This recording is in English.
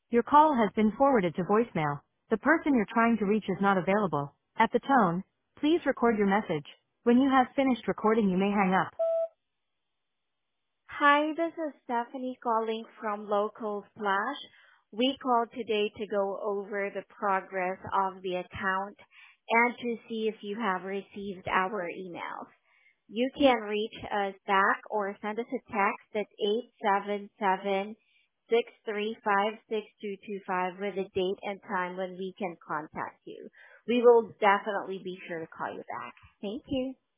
Your call has been forwarded to voicemail. The person you're trying to reach is not available. At the tone, please record your message. When you have finished recording, you may hang up. Hi, this is Stephanie calling from Local Splash. We called today to go over the progress of the account and to see if you have received our emails. You can reach us back or send us a text at 877-635-6225 with a date and time when we can contact you. We will definitely be sure to call you back. Thank you.